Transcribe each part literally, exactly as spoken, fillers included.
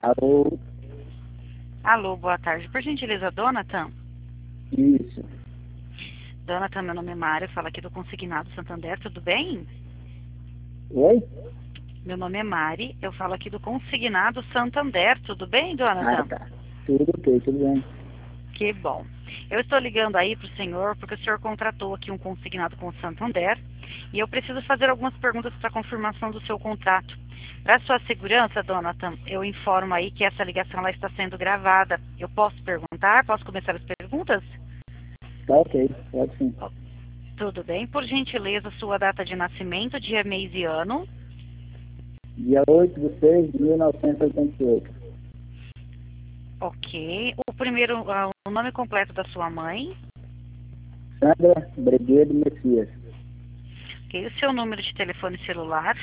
Alô? Alô, boa tarde. Por gentileza, Donatan? Isso. Donatan, meu nome é Mário, falo aqui do Consignado Santander, tudo bem? Oi? Meu nome é Mari, eu falo aqui do Consignado Santander, tudo bem, Ah, Donatan? tá. Tudo ok, tudo bem. Que bom. Eu estou ligando aí para o senhor porque o senhor contratou aqui um consignado com o Santander e eu preciso fazer algumas perguntas para confirmação do seu contrato. Para sua segurança, Donatan, eu informo aí que essa ligação ela está sendo gravada. Eu posso perguntar? Posso começar as perguntas? Tá ok, pode sim. Tudo bem. Por gentileza, sua data de nascimento, dia, mês e ano. Dia oito de seis de mil novecentos e oitenta e oito. Ok. O primeiro, ah, o nome completo da sua mãe. Sandra Breguedo Messias. Ok. O seu número de telefone celular.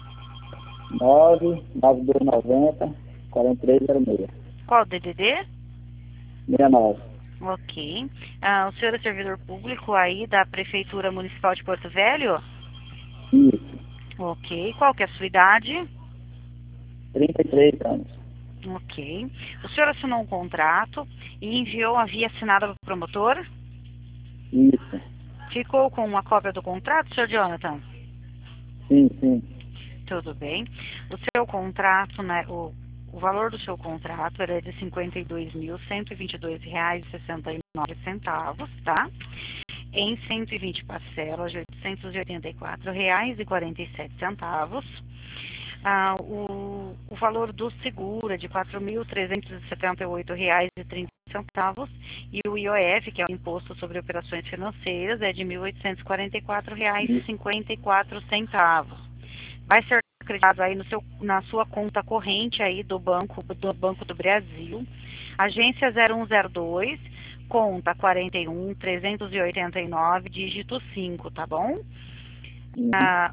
nove nove dois nove zero quatro três zero seis. Qual o D D D? sessenta e nove. Ok. Ah, o senhor é servidor público aí da Prefeitura Municipal de Porto Velho? Isso. Ok. Qual que é a sua idade? trinta e três anos. Ok. O senhor assinou um contrato e enviou a via assinada para o promotor? Isso. Ficou com uma cópia do contrato, senhor Jonathan? Sim, sim. Tudo bem. O seu contrato, né, o, o valor do seu contrato era de cinquenta e dois mil cento e vinte e dois reais e sessenta e nove centavos, tá? Em cento e vinte parcelas de oitocentos e oitenta e quatro reais e quarenta e sete centavos. Ah, o, o valor do seguro é de quatro mil trezentos e setenta e oito reais e trinta centavos e o I O F, que é o Imposto sobre Operações Financeiras, é de mil oitocentos e quarenta e quatro reais e cinquenta e quatro centavos. Vai ser acreditado aí no seu, na sua conta corrente aí do Banco do Banco do Brasil, agência zero um zero dois, conta quarenta e um trezentos e oitenta e nove, dígito cinco, tá bom? Uhum. Ah,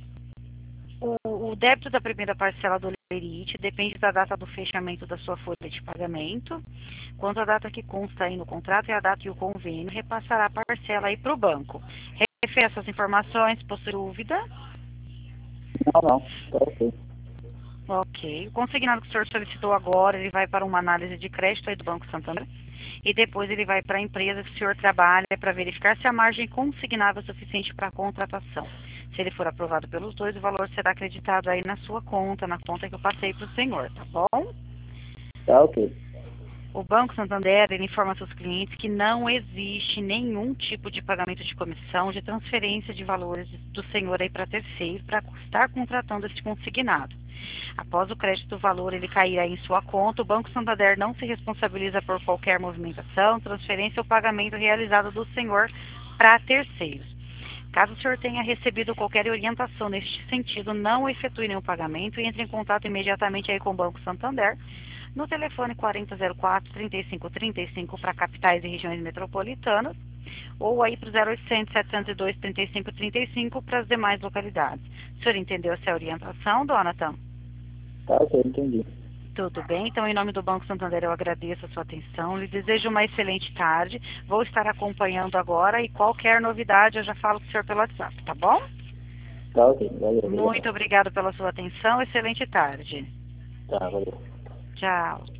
o, o débito da primeira parcela do lerite depende da data do fechamento da sua folha de pagamento. Quanto à data que consta aí no contrato e a data e o convênio, repassará a parcela aí para o banco. Refere essas informações, possui dúvida? Não, não. Tá ok. Ok. O consignado que o senhor solicitou agora, ele vai para uma análise de crédito aí do Banco Santander e depois ele vai para a empresa que o senhor trabalha para verificar se a margem consignável é suficiente para a contratação. Se ele for aprovado pelos dois, o valor será acreditado aí na sua conta, na conta que eu passei para o senhor, tá bom? Tá ok. O Banco Santander ele informa seus clientes que não existe nenhum tipo de pagamento de comissão, de transferência de valores do senhor aí para terceiro para estar contratando esse consignado. Após o crédito do valor ele cair aí em sua conta, o Banco Santander não se responsabiliza por qualquer movimentação, transferência ou pagamento realizado do senhor para terceiros. Caso o senhor tenha recebido qualquer orientação neste sentido, não efetue nenhum pagamento e entre em contato imediatamente aí com o Banco Santander no telefone quarenta zero quatro, trinta e cinco trinta e cinco para capitais e regiões metropolitanas ou aí para o zero oitocentos, setecentos e dois, trinta e cinco trinta e cinco para as demais localidades. O senhor entendeu essa orientação, Donatan? Tá ok, entendi. Tudo bem, então em nome do Banco Santander eu agradeço a sua atenção, lhe desejo uma excelente tarde, vou estar acompanhando agora e qualquer novidade eu já falo com o senhor pelo WhatsApp, tá bom? Tá ok, valeu, Muito obrigado. obrigado pela sua atenção, excelente tarde. Tá, valeu. Tchau.